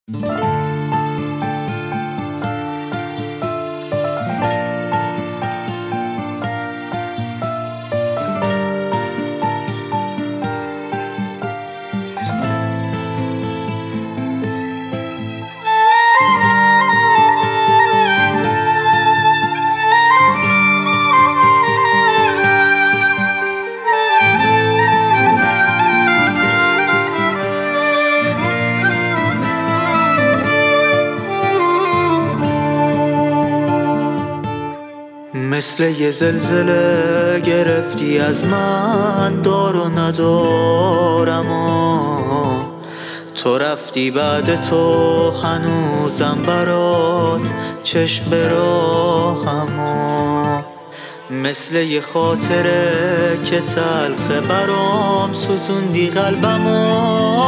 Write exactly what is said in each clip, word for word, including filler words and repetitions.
مثل یه زلزله گرفتی از من، دار و ندارم و تو رفتی بعد تو هنوزم برات چشم به راهم و مثل یه خاطره که تلخه برام سوزوندی قلبم و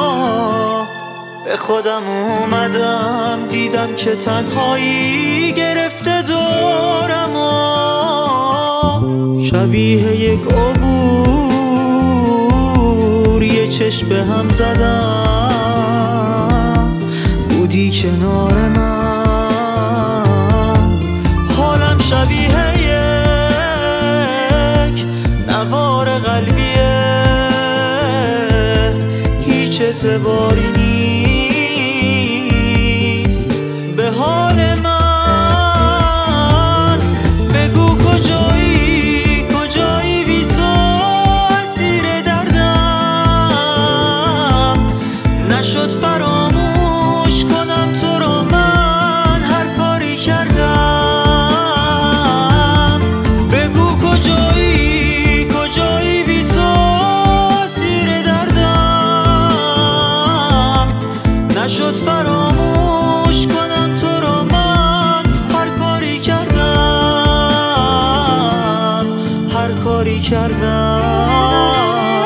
به خودم اومدم دیدم که تنهایی گرفته دارم و شبیه یک عبور یه چشم به هم زدم، بودی کنار من. حالم شبیه یک نوار قلبیه، هیچ اعتباری نیست به حال من. بگو کجایی کجایی بی تو اسیر دردم، نشد فراموش کنم تو رو من هر کاری کردم. بگو کجایی کجایی بی تو اسیر دردم، نشد فراموش کنم تو رو من هر کاری کردم، هر کاری کردم.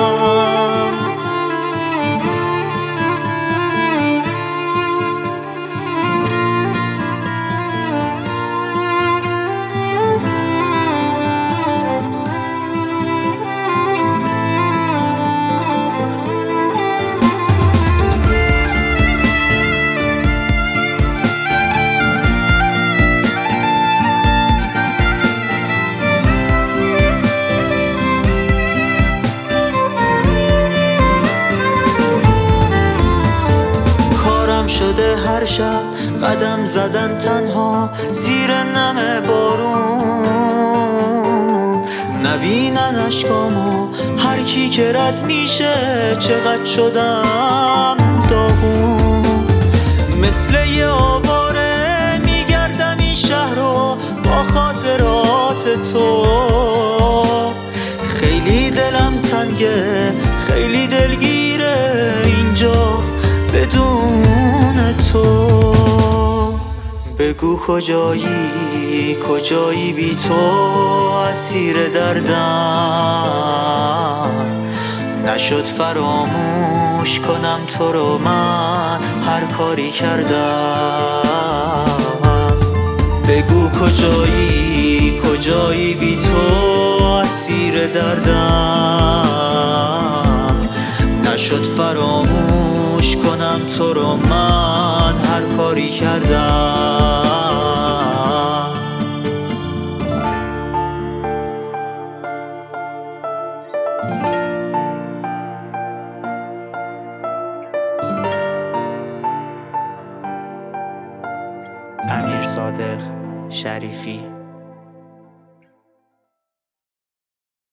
شده هر شب قدم زدن تنها زیر نم بارون، نبینن اشکامو هر کی که رد میشه چقدر شدم داغون. مثل یه آواره میگردم این شهر رو با خاطرات تو، خیلی دلم تنگه خیلی دلگیره اینجا بدون تو. بگو کجایی کجایی بی تو اسیر دردم، نشد فراموش کنم تو رو من هر کاری کردم. بگو کجایی کجایی بی تو اسیر دردم، نشد فراموش کنم تو رو من هر کاری کردم. امیر صادق شریفی.